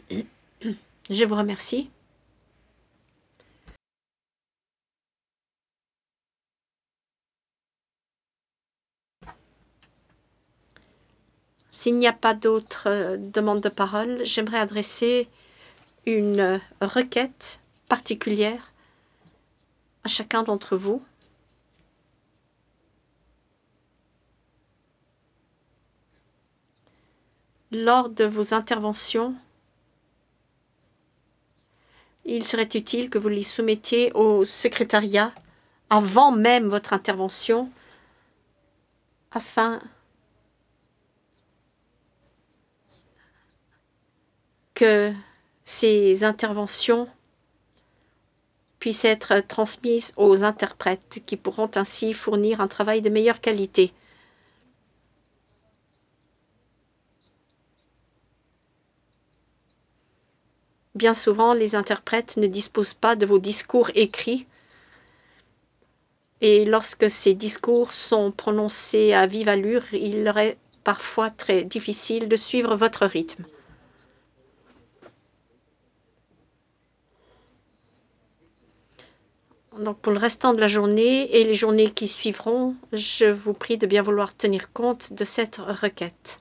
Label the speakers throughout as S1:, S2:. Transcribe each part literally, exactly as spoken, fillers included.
S1: Je vous remercie. S'il n'y a pas d'autres euh, demandes de parole, j'aimerais adresser une euh, requête particulière à chacun d'entre vous. Lors de vos interventions, il serait utile que vous les soumettiez au secrétariat avant même votre intervention afin que ces interventions puissent être transmises aux interprètes qui pourront ainsi fournir un travail de meilleure qualité. Bien souvent, les interprètes ne disposent pas de vos discours écrits et lorsque ces discours sont prononcés à vive allure, il leur est parfois très difficile de suivre votre rythme. Donc pour le restant de la journée et les journées qui suivront, je vous prie de bien vouloir tenir compte de cette requête.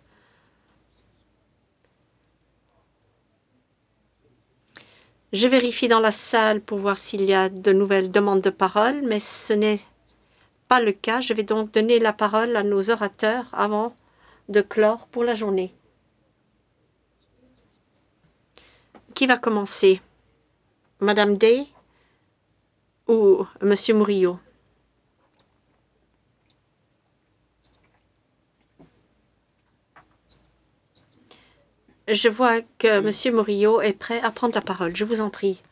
S1: Je vérifie dans la salle pour voir s'il y a de nouvelles demandes de parole, mais ce n'est pas le cas. Je vais donc donner la parole à nos orateurs avant de clore pour la journée. Qui va commencer? Madame Day ou Monsieur Murillo? Je vois que Monsieur Murillo est prêt à prendre la parole. Je vous en prie.